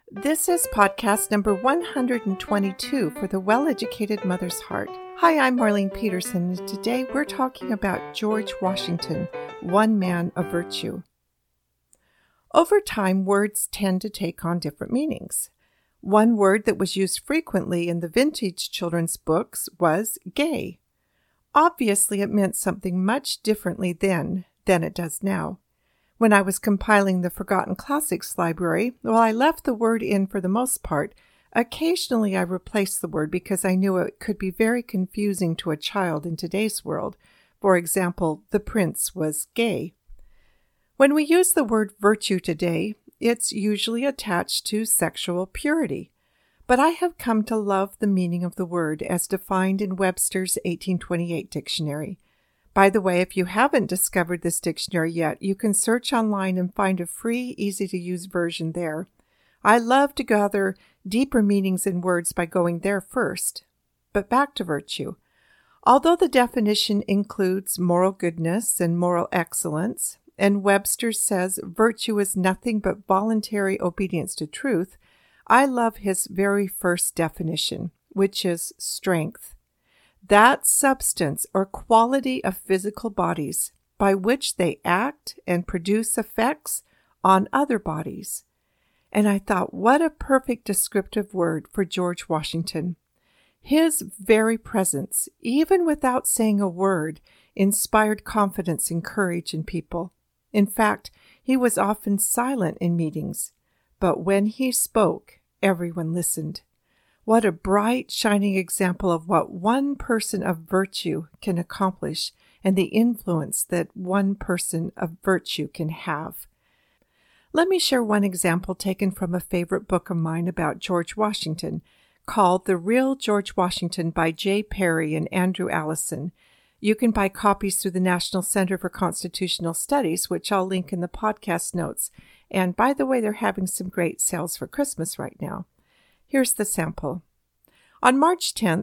This is podcast number 122 for the Well-Educated Mother's Heart. Hi, I'm Marlene Peterson, and today we're talking about George Washington, one man of virtue. Over time, words tend to take on different meanings. One word that was used frequently in the vintage children's books was gay. Obviously, it meant something much differently then than it does now. When I was compiling the Forgotten Classics library, while I left the word in for the most part, occasionally I replaced the word because I knew it could be very confusing to a child in today's world. For example, the prince was gay. When we use the word virtue today, it's usually attached to sexual purity. But I have come to love the meaning of the word as defined in Webster's 1828 dictionary. By the way, if you haven't discovered this dictionary yet, you can search online and find a free, easy-to-use version there. I love to gather deeper meanings in words by going there first. But back to virtue. Although the definition includes moral goodness and moral excellence, and Webster says virtue is nothing but voluntary obedience to truth, I love his very first definition, which is strength. That substance or quality of physical bodies by which they act and produce effects on other bodies. And I thought, what a perfect descriptive word for George Washington. His very presence, even without saying a word, inspired confidence and courage in people. In fact, he was often silent in meetings, but when he spoke, everyone listened. What a bright, shining example of what one person of virtue can accomplish and the influence that one person of virtue can have. Let me share one example taken from a favorite book of mine about George Washington, called The Real George Washington by J. Perry and Andrew Allison. You can buy copies through the National Center for Constitutional Studies, which I'll link in the podcast notes. And by the way, they're having some great sales for Christmas right now. Here's the sample. On March 10,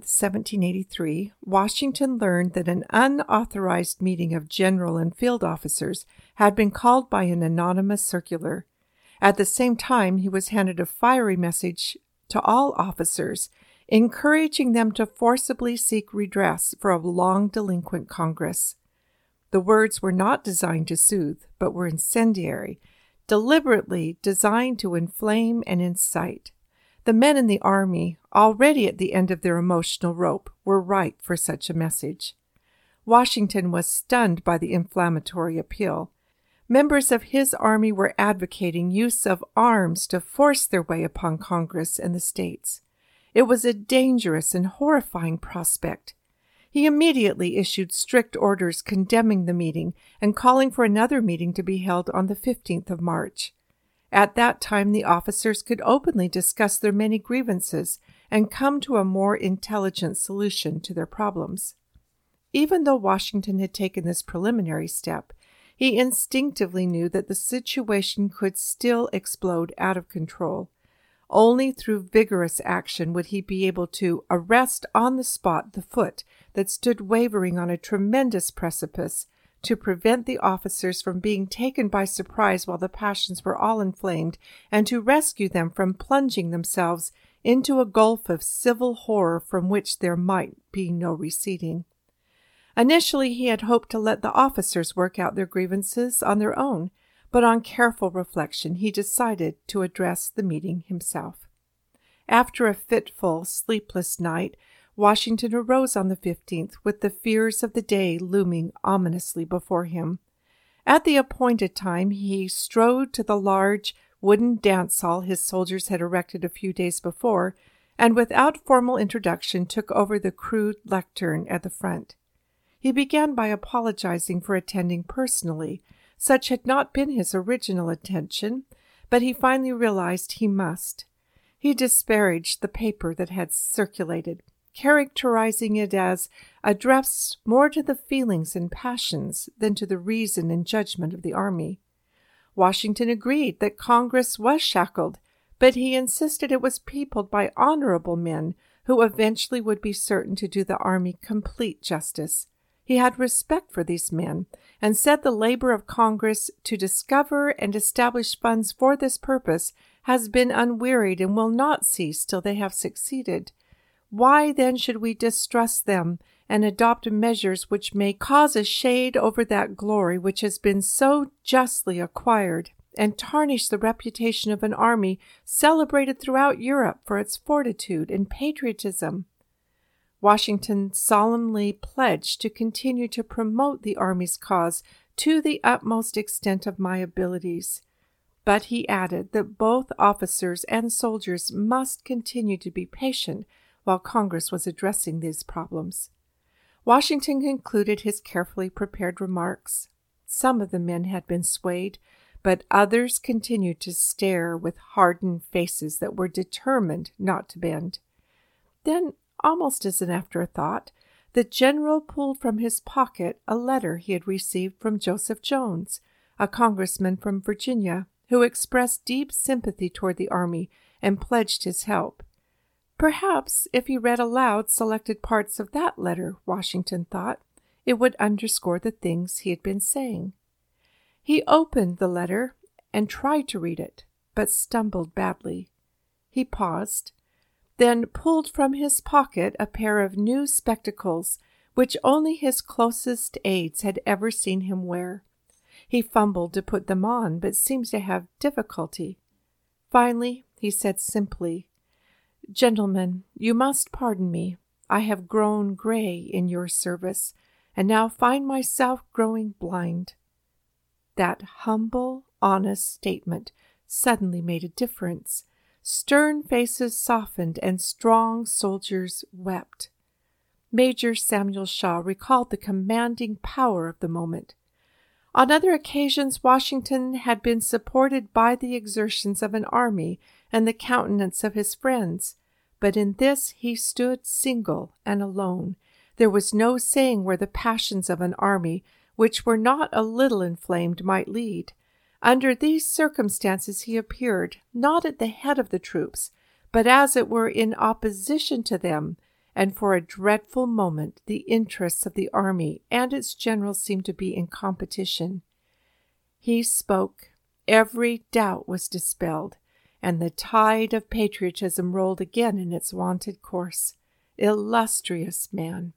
1783, Washington learned that an unauthorized meeting of general and field officers had been called by an anonymous circular. At the same time, he was handed a fiery message to all officers, encouraging them to forcibly seek redress for a long-delinquent Congress. The words were not designed to soothe, but were incendiary, deliberately designed to inflame and incite. The men in the army, already at the end of their emotional rope, were ripe for such a message. Washington was stunned by the inflammatory appeal. Members of his army were advocating use of arms to force their way upon Congress and the states. It was a dangerous and horrifying prospect. He immediately issued strict orders condemning the meeting and calling for another meeting to be held on the 15th of March. At that time, the officers could openly discuss their many grievances and come to a more intelligent solution to their problems. Even though Washington had taken this preliminary step, he instinctively knew that the situation could still explode out of control. Only through vigorous action would he be able to arrest on the spot the foot that stood wavering on a tremendous precipice, to prevent the officers from being taken by surprise while the passions were all inflamed, and to rescue them from plunging themselves into a gulf of civil horror from which there might be no receding. Initially, he had hoped to let the officers work out their grievances on their own, but on careful reflection, he decided to address the meeting himself. After a fitful, sleepless night, Washington arose on the 15th with the fears of the day looming ominously before him. At the appointed time, he strode to the large wooden dance hall his soldiers had erected a few days before, and without formal introduction took over the crude lectern at the front. He began by apologizing for attending personally. Such had not been his original intention, but he finally realized he must. He disparaged the paper that had circulated, characterizing it as addressed more to the feelings and passions than to the reason and judgment of the army. Washington agreed that Congress was shackled, but he insisted it was peopled by honorable men who eventually would be certain to do the army complete justice. He had respect for these men and said the labor of Congress to discover and establish funds for this purpose has been unwearied and will not cease till they have succeeded. Why then should we distrust them and adopt measures which may cause a shade over that glory which has been so justly acquired, and tarnish the reputation of an army celebrated throughout Europe for its fortitude and patriotism? Washington solemnly pledged to continue to promote the Army's cause to the utmost extent of my abilities. But he added that both officers and soldiers must continue to be patient while Congress was addressing these problems. Washington concluded his carefully prepared remarks. Some of the men had been swayed, but others continued to stare with hardened faces that were determined not to bend. Then, almost as an afterthought, the general pulled from his pocket a letter he had received from Joseph Jones, a congressman from Virginia, who expressed deep sympathy toward the Army and pledged his help. Perhaps if he read aloud selected parts of that letter, Washington thought, it would underscore the things he had been saying. He opened the letter and tried to read it, but stumbled badly. He paused, then pulled from his pocket a pair of new spectacles which only his closest aides had ever seen him wear. He fumbled to put them on, but seemed to have difficulty. Finally, he said simply, "Gentlemen, you must pardon me. I have grown gray in your service, and now find myself growing blind." That humble, honest statement suddenly made a difference. Stern faces softened and strong soldiers wept. Major Samuel Shaw recalled the commanding power of the moment. On other occasions, Washington had been supported by the exertions of an army and the countenance of his friends, but in this he stood single and alone. There was no saying where the passions of an army, which were not a little inflamed, might lead. Under these circumstances he appeared, not at the head of the troops, but as it were in opposition to them, and for a dreadful moment the interests of the army and its generals seemed to be in competition. He spoke, every doubt was dispelled, and the tide of patriotism rolled again in its wonted course. Illustrious man!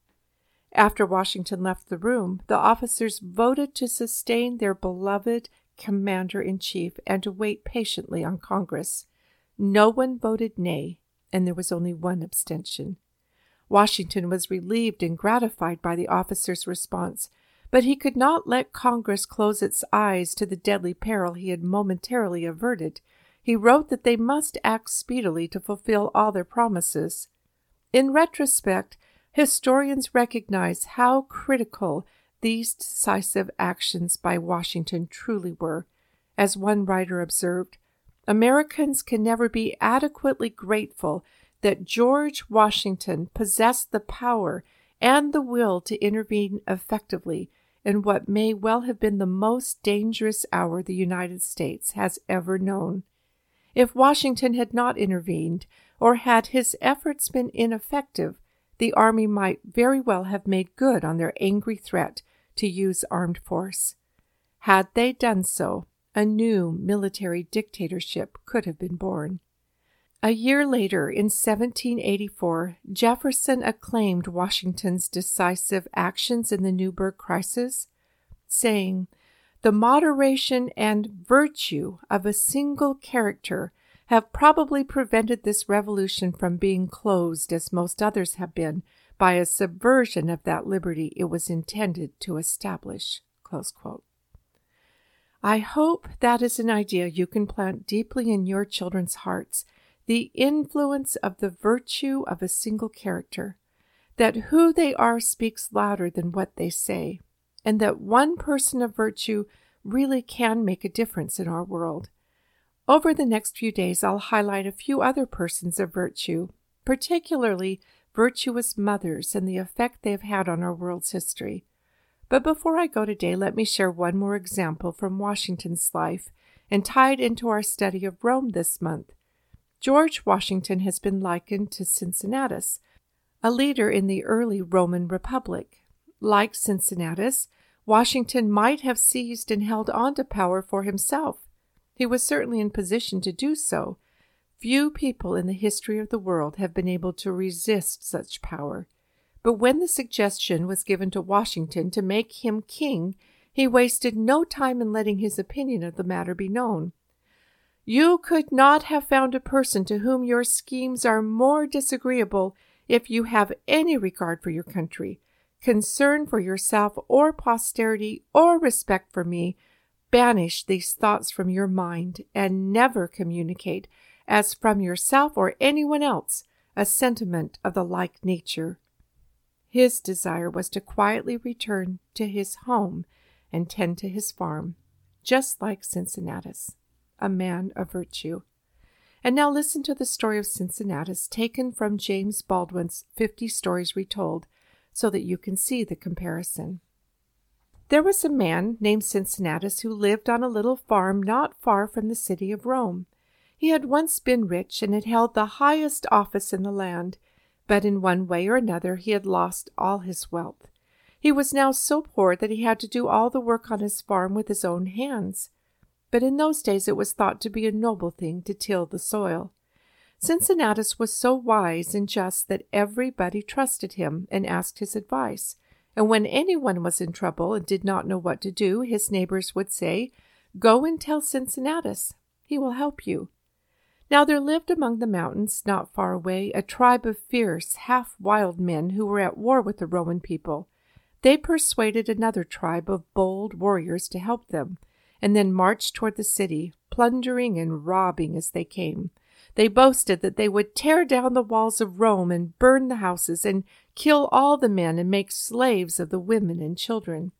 After Washington left the room, the officers voted to sustain their beloved commander-in-chief and to wait patiently on Congress. No one voted nay, and there was only one abstention. Washington was relieved and gratified by the officers' response, but he could not let Congress close its eyes to the deadly peril he had momentarily averted. He wrote that they must act speedily to fulfill all their promises. In retrospect, historians recognize how critical these decisive actions by Washington truly were. As one writer observed, Americans can never be adequately grateful that George Washington possessed the power and the will to intervene effectively in what may well have been the most dangerous hour the United States has ever known. If Washington had not intervened, or had his efforts been ineffective, the Army might very well have made good on their angry threat to use armed force. Had they done so, a new military dictatorship could have been born. A year later, in 1784, Jefferson acclaimed Washington's decisive actions in the Newburgh crisis, saying, "The moderation and virtue of a single character have probably prevented this revolution from being closed, as most others have been, by a subversion of that liberty it was intended to establish." Close quote. I hope that is an idea you can plant deeply in your children's hearts, the influence of the virtue of a single character, that who they are speaks louder than what they say, and that one person of virtue really can make a difference in our world. Over the next few days, I'll highlight a few other persons of virtue, particularly virtuous mothers and the effect they've had on our world's history. But before I go today, let me share one more example from Washington's life and tie it into our study of Rome this month. George Washington has been likened to Cincinnatus, a leader in the early Roman Republic. Like Cincinnatus, Washington might have seized and held on to power for himself. He was certainly in position to do so. Few people in the history of the world have been able to resist such power. But when the suggestion was given to Washington to make him king, he wasted no time in letting his opinion of the matter be known. "You could not have found a person to whom your schemes are more disagreeable if you have any regard for your country, concern for yourself or posterity, or respect for me. Banish these thoughts from your mind, and never communicate, as from yourself or anyone else, a sentiment of the like nature." His desire was to quietly return to his home and tend to his farm, just like Cincinnatus, a man of virtue. And now listen to the story of Cincinnatus, taken from James Baldwin's 50 Stories Retold, so that you can see the comparison. There was a man named Cincinnatus who lived on a little farm not far from the city of Rome. He had once been rich and had held the highest office in the land, but in one way or another he had lost all his wealth. He was now so poor that he had to do all the work on his farm with his own hands. But in those days it was thought to be a noble thing to till the soil. Cincinnatus was so wise and just that everybody trusted him and asked his advice. And when anyone was in trouble and did not know what to do, his neighbors would say, "Go and tell Cincinnatus. He will help you." Now there lived among the mountains, not far away, a tribe of fierce, half-wild men who were at war with the Roman people. They persuaded another tribe of bold warriors to help them, and then marched toward the city, plundering and robbing as they came. They boasted that they would tear down the walls of Rome and burn the houses and kill all the men and make slaves of the women and children.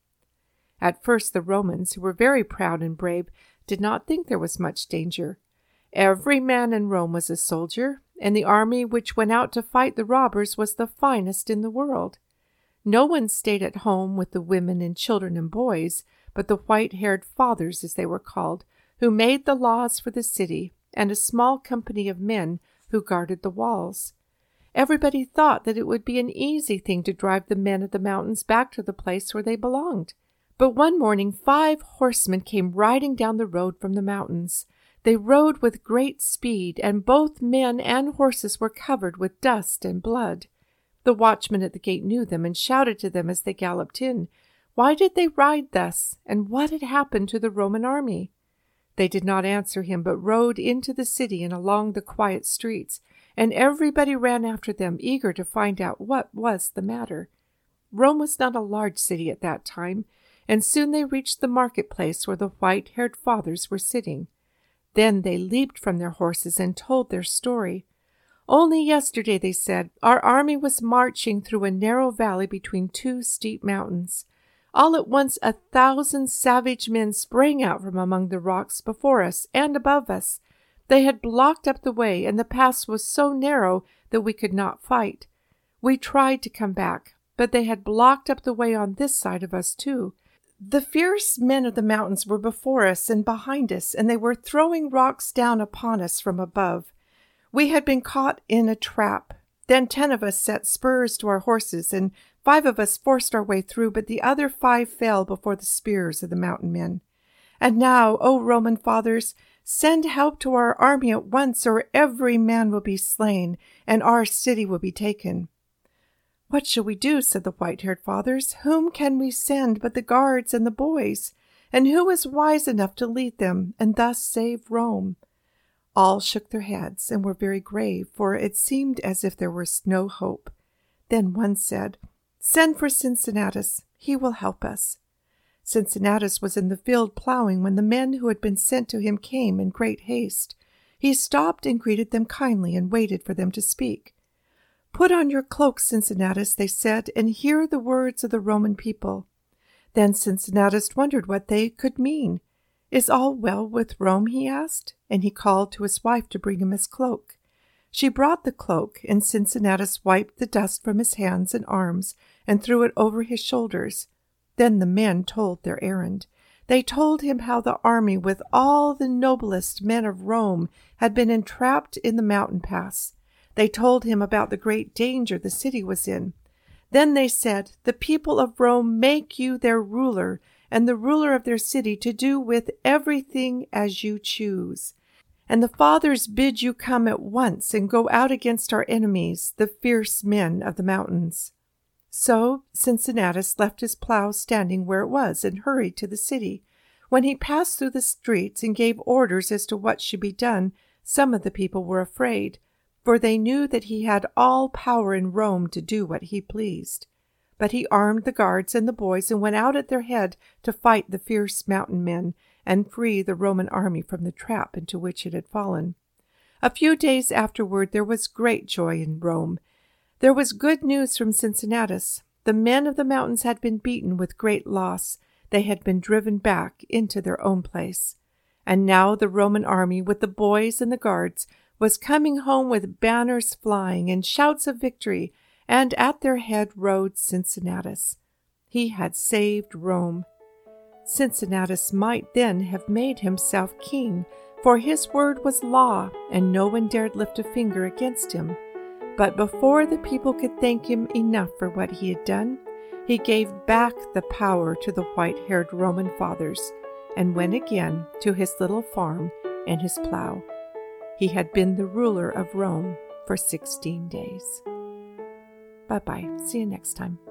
At first the Romans, who were very proud and brave, did not think there was much danger. Every man in Rome was a soldier, and the army which went out to fight the robbers was the finest in the world. No one stayed at home with the women and children and boys, but the white-haired fathers, as they were called, who made the laws for the city, and a small company of men who guarded the walls. Everybody thought that it would be an easy thing to drive the men of the mountains back to the place where they belonged. But one morning 5 horsemen came riding down the road from the mountains. They rode with great speed, and both men and horses were covered with dust and blood. The watchman at the gate knew them and shouted to them as they galloped in. Why did they ride thus, and what had happened to the Roman army? They did not answer him, but rode into the city and along the quiet streets, and everybody ran after them, eager to find out what was the matter. Rome was not a large city at that time, and soon they reached the marketplace where the white-haired fathers were sitting. Then they leaped from their horses and told their story. "Only yesterday," they said, "our army was marching through a narrow valley between 2 steep mountains. All at once 1,000 savage men sprang out from among the rocks before us and above us. They had blocked up the way, and the pass was so narrow that we could not fight. We tried to come back, but they had blocked up the way on this side of us too. The fierce men of the mountains were before us and behind us, and they were throwing rocks down upon us from above. We had been caught in a trap. Then 10 of us set spurs to our horses, and 5 of us forced our way through, but the other 5 fell before the spears of the mountain men. And now, O Roman fathers, send help to our army at once, or every man will be slain, and our city will be taken." "What shall we do?" said the white-haired fathers. "Whom can we send but the guards and the boys? And who is wise enough to lead them and thus save Rome?" All shook their heads and were very grave, for it seemed as if there was no hope. Then one said, "Send for Cincinnatus. He will help us." Cincinnatus was in the field plowing when the men who had been sent to him came in great haste. He stopped and greeted them kindly and waited for them to speak. "Put on your cloak, Cincinnatus," they said, "and hear the words of the Roman people." Then Cincinnatus wondered what they could mean. "Is all well with Rome?" he asked, and he called to his wife to bring him his cloak. She brought the cloak, and Cincinnatus wiped the dust from his hands and arms and threw it over his shoulders. Then the men told their errand. They told him how the army, with all the noblest men of Rome, had been entrapped in the mountain pass. They told him about the great danger the city was in. Then they said, "The people of Rome make you their ruler, and the ruler of their city to do with everything as you choose. And the fathers bid you come at once and go out against our enemies, the fierce men of the mountains." So Cincinnatus left his plow standing where it was and hurried to the city. When he passed through the streets and gave orders as to what should be done, some of the people were afraid, for they knew that he had all power in Rome to do what he pleased. But he armed the guards and the boys and went out at their head to fight the fierce mountain men and free the Roman army from the trap into which it had fallen. A few days afterward there was great joy in Rome. There was good news from Cincinnatus. The men of the mountains had been beaten with great loss. They had been driven back into their own place. And now the Roman army, with the boys and the guards, was coming home with banners flying and shouts of victory, and at their head rode Cincinnatus. He had saved Rome. Cincinnatus might then have made himself king, for his word was law, and no one dared lift a finger against him. But before the people could thank him enough for what he had done, he gave back the power to the white-haired Roman fathers and went again to his little farm and his plow. He had been the ruler of Rome for 16 days. Bye-bye. See you next time.